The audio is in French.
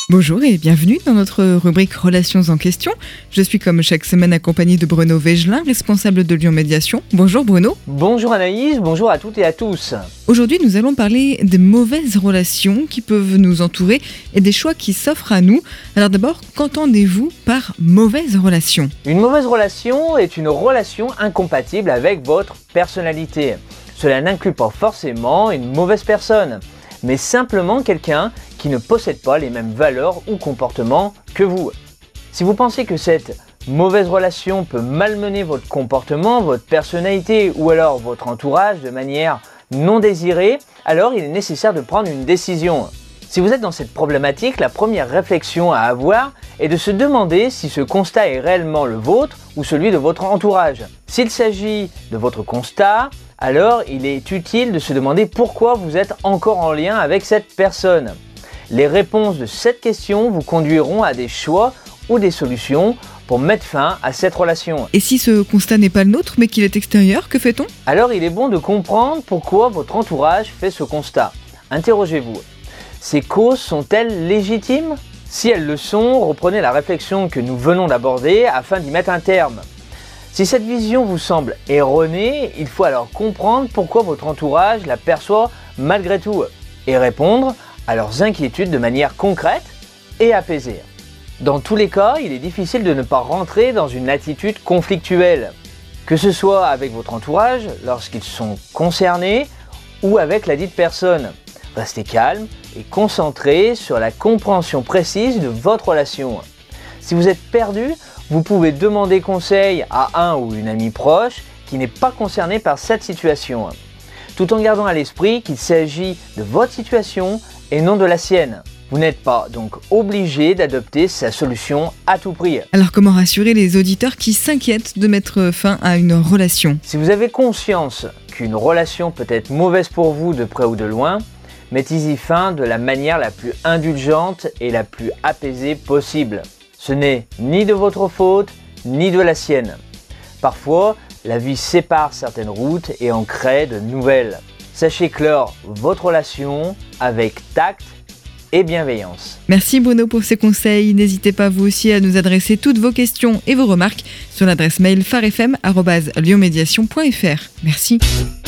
Bonjour et bienvenue dans notre rubrique Relations en question. Je suis comme chaque semaine accompagnée de Bruno Végelin, responsable de Lyon Médiation. Bonjour Bruno. Bonjour Anaïs, bonjour à toutes et à tous. Aujourd'hui nous allons parler des mauvaises relations qui peuvent nous entourer et des choix qui s'offrent à nous. Alors d'abord, qu'entendez-vous par mauvaise relation ? Une mauvaise relation est une relation incompatible avec votre personnalité. Cela n'inclut pas forcément une mauvaise personne, mais simplement quelqu'un qui ne possède pas les mêmes valeurs ou comportements que vous. Si vous pensez que cette mauvaise relation peut malmener votre comportement, votre personnalité ou alors votre entourage de manière non désirée, alors il est nécessaire de prendre une décision. Si vous êtes dans cette problématique, la première réflexion à avoir est de se demander si ce constat est réellement le vôtre ou celui de votre entourage. S'il s'agit de votre constat, alors il est utile de se demander pourquoi vous êtes encore en lien avec cette personne. Les réponses de cette question vous conduiront à des choix ou des solutions pour mettre fin à cette relation. Et si ce constat n'est pas le nôtre mais qu'il est extérieur, que fait-on ? Alors il est bon de comprendre pourquoi votre entourage fait ce constat. Interrogez-vous. Ces causes sont-elles légitimes ? Si elles le sont, reprenez la réflexion que nous venons d'aborder afin d'y mettre un terme. Si cette vision vous semble erronée, il faut alors comprendre pourquoi votre entourage la perçoit malgré tout et répondre à leurs inquiétudes de manière concrète et apaisée. Dans tous les cas, il est difficile de ne pas rentrer dans une attitude conflictuelle, que ce soit avec votre entourage lorsqu'ils sont concernés ou avec la dite personne. Restez calme et concentré sur la compréhension précise de votre relation. Si vous êtes perdu, vous pouvez demander conseil à un ou une amie proche qui n'est pas concerné par cette situation, tout en gardant à l'esprit qu'il s'agit de votre situation et non de la sienne. Vous n'êtes pas donc obligé d'adopter sa solution à tout prix. Alors comment rassurer les auditeurs qui s'inquiètent de mettre fin à une relation ? Si vous avez conscience qu'une relation peut être mauvaise pour vous de près ou de loin, mettez-y fin de la manière la plus indulgente et la plus apaisée possible. Ce n'est ni de votre faute, ni de la sienne. Parfois, la vie sépare certaines routes et en crée de nouvelles. Sachez clore votre relation avec tact et bienveillance. Merci Bruno pour ces conseils. N'hésitez pas vous aussi à nous adresser toutes vos questions et vos remarques sur l'adresse mail farfm@lyonmediation.fr. Merci.